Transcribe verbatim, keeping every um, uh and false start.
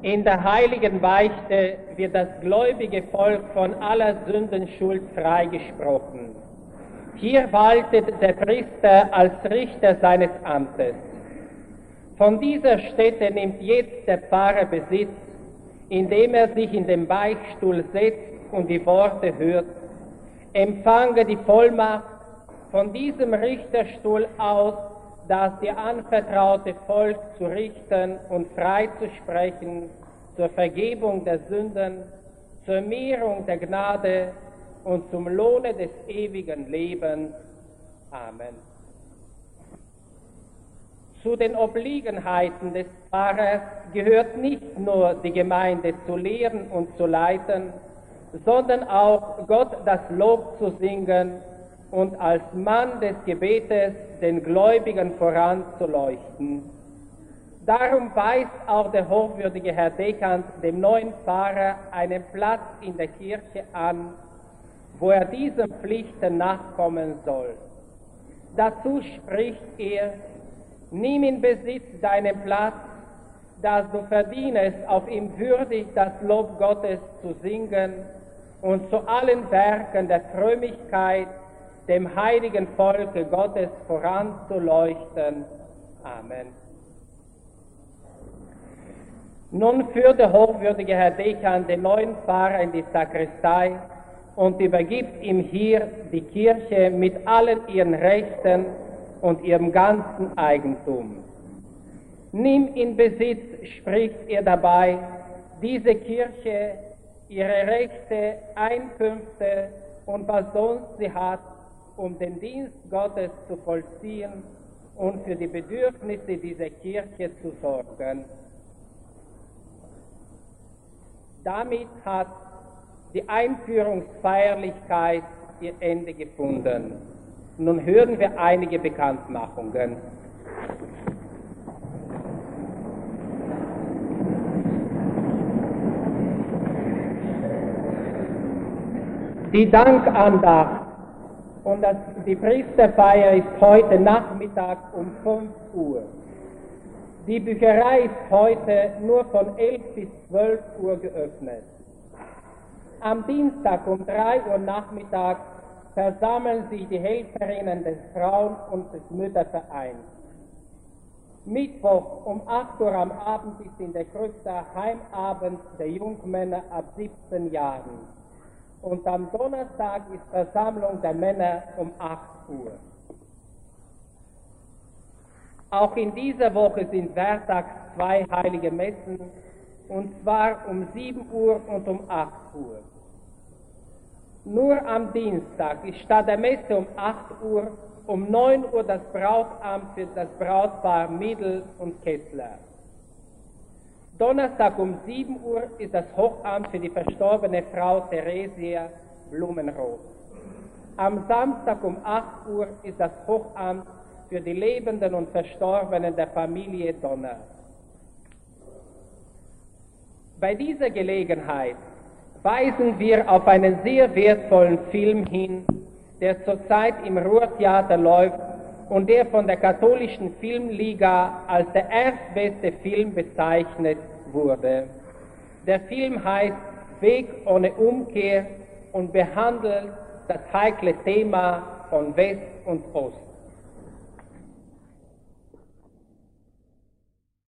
In der heiligen Beichte wird das gläubige Volk von aller Sündenschuld freigesprochen. Hier waltet der Priester als Richter seines Amtes. Von dieser Stätte nimmt jetzt der Pfarrer Besitz, indem er sich in den Beichtstuhl setzt und die Worte hört: Empfange die Vollmacht von diesem Richterstuhl aus, das dir anvertraute Volk zu richten und freizusprechen zur Vergebung der Sünden, zur Mehrung der Gnade und zum Lohne des ewigen Lebens. Amen. Zu den Obliegenheiten des Pfarrers gehört nicht nur die Gemeinde zu lehren und zu leiten, sondern auch Gott das Lob zu singen und als Mann des Gebetes den Gläubigen voranzuleuchten. Darum weist auch der hochwürdige Herr Dekan dem neuen Pfarrer einen Platz in der Kirche an, wo er diesen Pflichten nachkommen soll. Dazu spricht er: Nimm in Besitz deinen Platz, dass du verdienest, auf ihm würdig das Lob Gottes zu singen und zu allen Werken der Frömmigkeit dem heiligen Volke Gottes voranzuleuchten. Amen. Nun führt der hochwürdige Herr Dekan den neuen Pfarrer in die Sakristei und übergibt ihm hier die Kirche mit allen ihren Rechten und ihrem ganzen Eigentum. Nimm in Besitz, spricht er dabei, diese Kirche, ihre Rechte, Einkünfte und was sonst sie hat, um den Dienst Gottes zu vollziehen und für die Bedürfnisse dieser Kirche zu sorgen. Damit hat die Einführungsfeierlichkeit ihr Ende gefunden. Nun hören wir einige Bekanntmachungen. Die Dankandacht und das, die Priesterfeier ist heute Nachmittag um fünf Uhr. Die Bücherei ist heute nur von elf bis zwölf Uhr geöffnet. Am Dienstag um drei Uhr Nachmittag versammeln sich die Helferinnen des Frauen- und des Müttervereins. Mittwoch um acht Uhr am Abend ist in der Krypta Heimabend der Jungmänner ab siebzehn Jahren. Und am Donnerstag ist Versammlung der Männer um acht Uhr. Auch in dieser Woche sind werktags zwei heilige Messen, und zwar um sieben Uhr und um acht Uhr. Nur am Dienstag ist statt der Messe um acht Uhr um neun Uhr das Brautamt für das Brautpaar Miedl und Kessler. Donnerstag um sieben Uhr ist das Hochamt für die verstorbene Frau Theresia Blumenroth. Am Samstag um acht Uhr ist das Hochamt für die Lebenden und Verstorbenen der Familie Donner. Bei dieser Gelegenheit weisen wir auf einen sehr wertvollen Film hin, der zurzeit im Ruhrtheater läuft und der von der katholischen Filmliga als der erstbeste Film bezeichnet wurde. Der Film heißt Weg ohne Umkehr und behandelt das heikle Thema von West und Ost.